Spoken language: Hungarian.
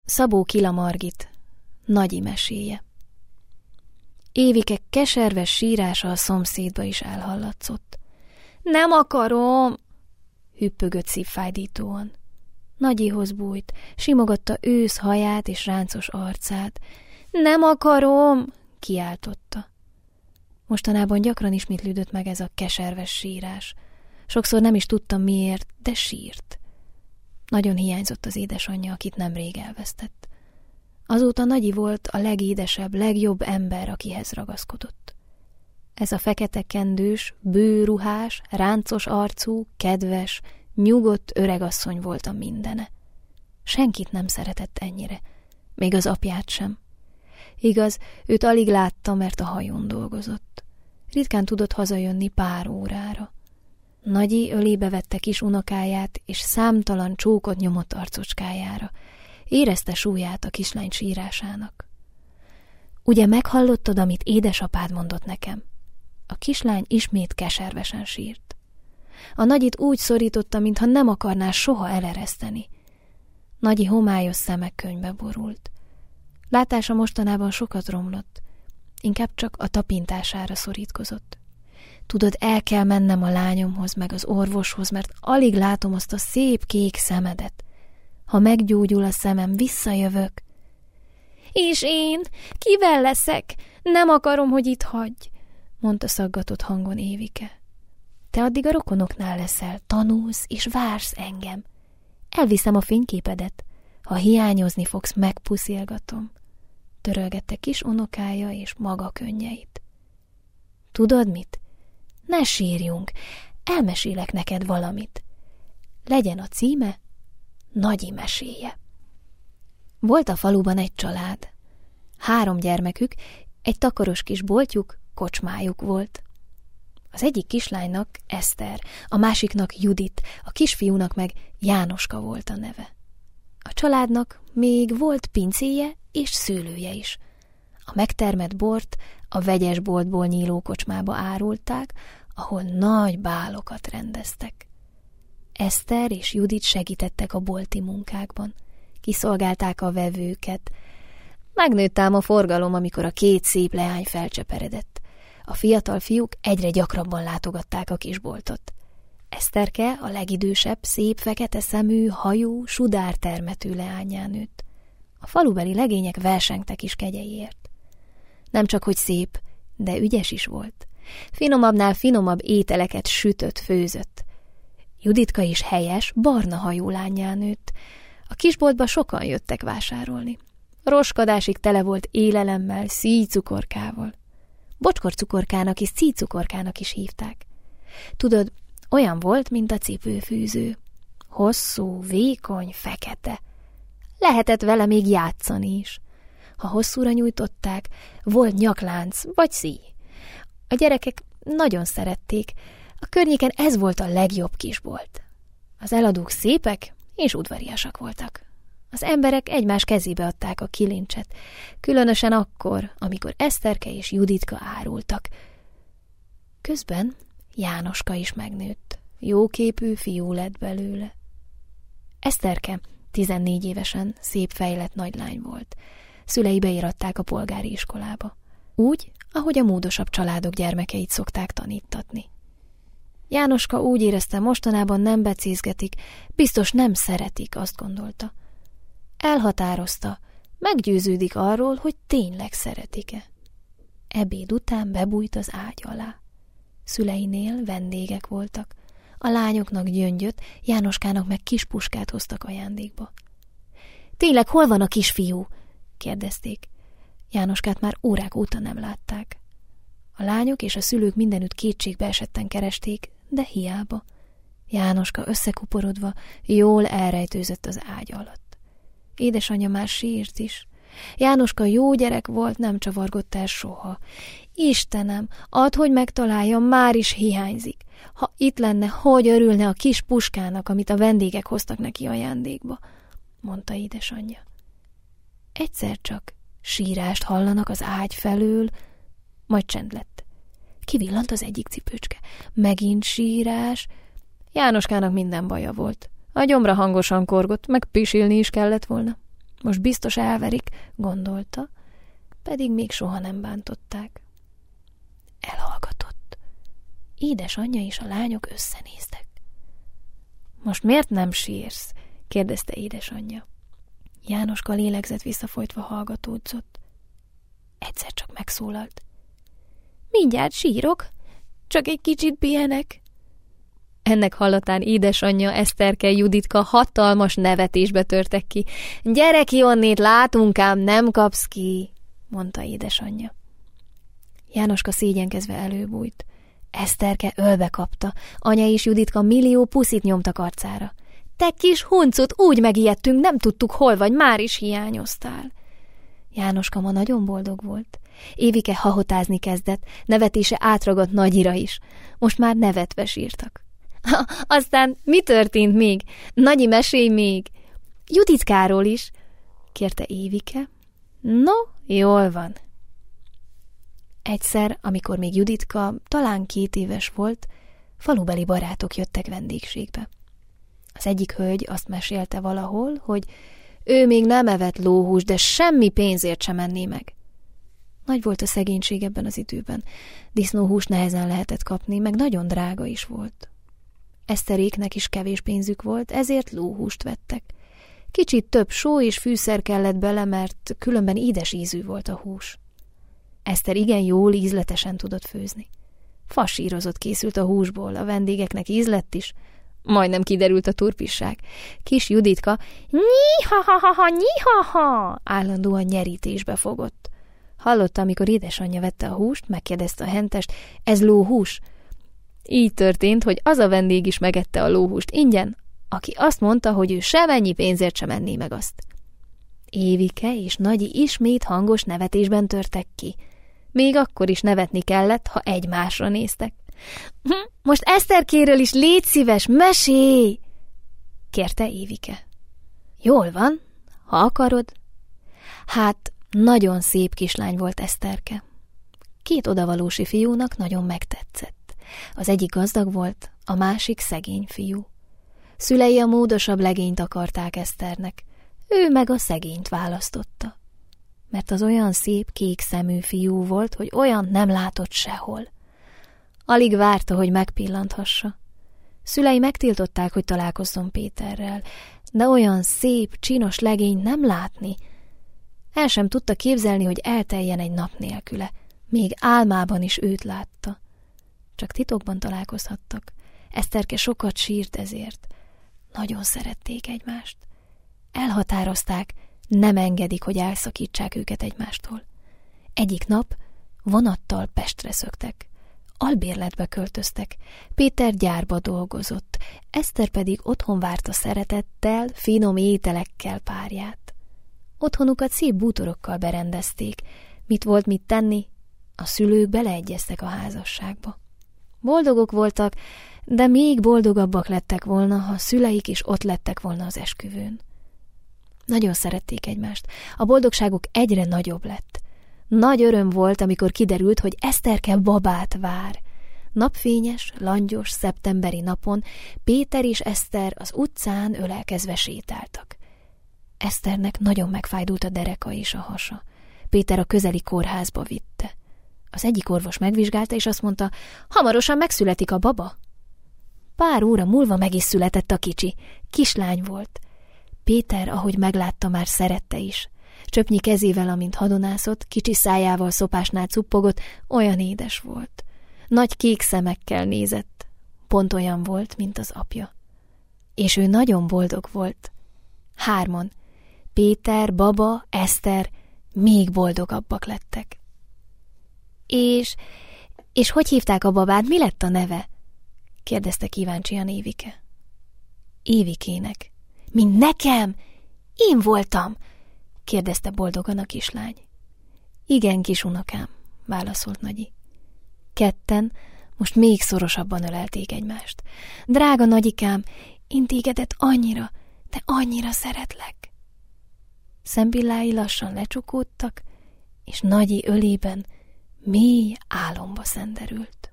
Szabó Kila Margit, Nagyi meséje. Évike keserves sírása a szomszédba is elhallatszott. Nem akarom! Hüppögött szívfájdítóan. Nagyihoz bújt, simogatta ősz haját és ráncos arcát. Nem akarom! Kiáltotta. Mostanában gyakran ismétlődött meg ez a keserves sírás. Sokszor nem is tudtam miért, de sírt. Nagyon hiányzott az édesanyja, akit nemrég elvesztett. Azóta Nagyi volt a legédesebb, legjobb ember, akihez ragaszkodott. Ez a fekete kendős, bőruhás, ráncos arcú, kedves, nyugodt öregasszony volt a mindene. Senkit nem szeretett ennyire, még az apját sem. Igaz, őt alig látta, mert a hajón dolgozott. Ritkán tudott hazajönni pár órára. Nagyi ölébe vette kis unokáját, és számtalan csókot nyomott arcocskájára. Érezte súlyát a kislány sírásának. Ugye meghallottad, amit édesapád mondott nekem? A kislány ismét keservesen sírt. A Nagyit úgy szorította, mintha nem akarná soha elereszteni. Nagyi homályos szemek könnybe borult. Látása mostanában sokat romlott, inkább csak a tapintására szorítkozott. Tudod, el kell mennem a lányomhoz, meg az orvoshoz, mert alig látom azt a szép kék szemedet. Ha meggyógyul a szemem, visszajövök. És én? Kivel leszek? Nem akarom, hogy itt hagyj, mondta szaggatott hangon Évike. Te addig a rokonoknál leszel, tanulsz és vársz engem. Elviszem a fényképedet. Ha hiányozni fogsz, megpuszilgatom. Törölgette kis unokája és maga könnyeit. Tudod mit? Ne sírjunk, elmesélek neked valamit. Legyen a címe Nagyi meséje. Volt a faluban egy család. 3 gyermekük, egy takaros kis boltjuk, kocsmájuk volt. Az egyik kislánynak Eszter, a másiknak Judit, a kisfiúnak meg Jánoska volt a neve. A családnak még volt pincéje és szőlője is. A megtermett bort a vegyes boltból nyíló kocsmába árulták, ahol nagy bálokat rendeztek. Eszter és Judit segítettek a bolti munkákban. Kiszolgálták a vevőket. Megnőtt ám a forgalom, amikor a 2 szép leány felcseperedett. A fiatal fiúk egyre gyakrabban látogatták a kisboltot. Eszterke, a legidősebb, szép fekete szemű, hajú, sudártermetű leányán nőtt. A falubeli legények versengtek is kegyeiért. Nem csak hogy szép, de ügyes is volt. Finomabbnál finomabb ételeket sütött, főzött. Juditka is helyes, barna hajú lányán nőtt. A kisboltba sokan jöttek vásárolni. A roskadásig tele volt élelemmel, szíjcukorkával. Bocskorcukorkának és szíjcukorkának is hívták. Tudod, olyan volt, mint a cipőfűző. Hosszú, vékony, fekete. Lehetett vele még játszani is. Ha hosszúra nyújtották, volt nyaklánc vagy szíj. A gyerekek nagyon szerették. A környéken ez volt a legjobb kisbolt. Az eladók szépek és udvariasak voltak. Az emberek egymás kezébe adták a kilincset, különösen akkor, amikor Eszterke és Juditka árultak. Közben Jánoska is megnőtt. Jóképű fiú lett belőle. Eszterke 14 évesen szép fejlett nagylány volt. Szülei beíratták a polgári iskolába. Úgy, ahogy a módosabb családok gyermekeit szokták tanítatni. Jánoska úgy érezte, mostanában nem becézgetik, biztos nem szeretik, azt gondolta. Elhatározta, meggyőződik arról, hogy tényleg szeretik-e. Ebéd után bebújt az ágy alá. Szüleinél vendégek voltak. A lányoknak gyöngyöt, Jánoskának meg kis puskát hoztak ajándékba. Tényleg hol van a kisfiú? Kérdezték. Jánoskát már órák óta nem látták. A lányok és a szülők mindenütt kétségbe esetten keresték, de hiába. Jánoska összekuporodva jól elrejtőzött az ágy alatt. Édesanyja már sírt is. Jánoska jó gyerek volt, nem csavargott el soha. Istenem, add, hogy megtaláljam, már is hiányzik. Ha itt lenne, hogy örülne a kis puskának, amit a vendégek hoztak neki ajándékba, mondta édesanyja. Egyszer csak sírást hallanak az ágy felől, majd csend lett. Kivillant az egyik cipőcske. Megint sírás. Jánoskának minden baja volt. A gyomra hangosan korgott, meg pisilni is kellett volna. Most biztos elverik, gondolta, pedig még soha nem bántották. Elhallgatott. Édesanyja és a lányok összenéztek. Most miért nem sírsz? kérdezte édesanyja. Jánoska lélegzett visszafolytva hallgatódzott. Egyszer csak megszólalt. Mindjárt sírok, csak egy kicsit pihenek. Ennek hallatán édesanyja, Eszterke, Juditka hatalmas nevetésbe törtek ki. Gyere ki onnét, látunk ám, nem kapsz ki, mondta édesanyja. Jánoska szégyenkezve előbújt. Eszterke ölbe kapta, anya és Juditka millió puszit nyomtak arcára. Te kis huncut, úgy megijedtünk, nem tudtuk, hol vagy, már is hiányoztál. Jánoska ma nagyon boldog volt. Évike hahotázni kezdett, nevetése átragadt Nagyira is. Most már nevetve sírtak. Aztán mi történt még? Nagyi, mesélj még! Juditkáról is, kérte Évike. No, jól van. Egyszer, amikor még Juditka talán 2 éves volt, falubeli barátok jöttek vendégségbe. Az egyik hölgy azt mesélte valahol, hogy ő még nem evett lóhúst, de semmi pénzért sem enné meg. Nagy volt a szegénység ebben az időben. Disznóhúst nehezen lehetett kapni, meg nagyon drága is volt. Eszteréknek is kevés pénzük volt, ezért lóhúst vettek. Kicsit több só és fűszer kellett bele, mert különben édes ízű volt a hús. Eszter igen jól, ízletesen tudott főzni. Fasírozott készült a húsból, a vendégeknek ízlett is. Majdnem kiderült a turpisság. Kis Juditka nyi-ha-ha-ha-ha, nyi-ha-ha állandóan nyerítésbe fogott. Hallotta, amikor édesanyja vette a húst, megkérdezte a hentest, ez lóhús? Így történt, hogy az a vendég is megette a lóhúst ingyen, aki azt mondta, hogy ő semennyi pénzért sem enné meg azt. Évike és Nagyi ismét hangos nevetésben törtek ki. Még akkor is nevetni kellett, ha egymásra néztek. Most Eszterkéről is légy szíves, mesélj! Kérte Évike. Jól van, ha akarod. Hát, nagyon szép kislány volt Eszterke. 2 odavalósi fiúnak nagyon megtetszett. Az egyik gazdag volt, a másik szegény fiú. Szülei a módosabb legényt akarták Eszternek, ő meg a szegényt választotta. Mert az olyan szép kék szemű fiú volt, hogy olyan nem látott sehol. Alig várta, hogy megpillanthassa. Szülei megtiltották, hogy találkozzon Péterrel, de olyan szép, csinos legényt nem látni. El sem tudta képzelni, hogy elteljen egy nap nélküle. Még álmában is őt látta. Csak titokban találkozhattak. Eszterke sokat sírt ezért. Nagyon szerették egymást. Elhatározták, nem engedik, hogy elszakítsák őket egymástól. Egyik nap vonattal Pestre szöktek. Albérletbe költöztek. Péter gyárba dolgozott, Eszter pedig otthon várta szeretettel, finom ételekkel párját. Otthonukat szép bútorokkal berendezték. Mit volt mit tenni? A szülők beleegyeztek a házasságba. Boldogok voltak, de még boldogabbak lettek volna, ha a szüleik is ott lettek volna az esküvőn. Nagyon szerették egymást. A boldogságuk egyre nagyobb lett. Nagy öröm volt, amikor kiderült, hogy Eszterke babát vár. Napfényes, langyos, szeptemberi napon Péter és Eszter az utcán ölelkezve sétáltak. Eszternek nagyon megfájdult a dereka és a hasa. Péter a közeli kórházba vitte. Az egyik orvos megvizsgálta, és azt mondta, hamarosan megszületik a baba. Pár óra múlva meg is született a kicsi. Kislány volt. Péter, ahogy meglátta, már szerette is. Csöpnyi kezével, amint hadonászott, kicsi szájával szopásnál cuppogott, olyan édes volt. Nagy kék szemekkel nézett. Pont olyan volt, mint az apja. És ő nagyon boldog volt. 3, Péter, baba, Eszter még boldogabbak lettek. És hogy hívták a babát, mi lett a neve? Kérdezte kíváncsian Évike. Évikének. Mint nekem? Én voltam, kérdezte boldogan a kislány. Igen, kis unokám, válaszolt Nagyi. Ketten most még szorosabban ölelték egymást. Drága Nagyikám, én tégedet annyira, de annyira szeretlek. Szempillái lassan lecsukódtak, és Nagyi ölében mély álomba szenderült.